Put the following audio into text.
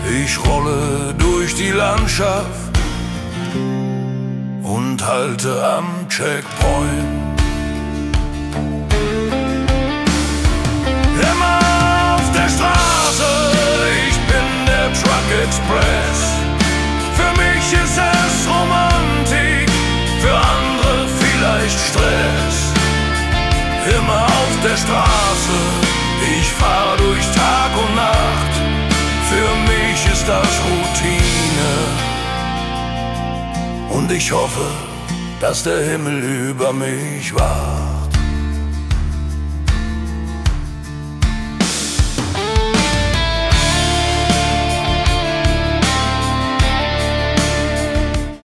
Ich rolle durch die Landschaft und halte am Checkpoint. Immer auf der Straße, ich bin der Truck Express. Für mich ist es Romantik, für andere vielleicht Stress. Immer auf der Straße, ich fahre durch Tag und Nacht. Für mich ist das Routine. Und ich hoffe, dass der Himmel über mich wacht.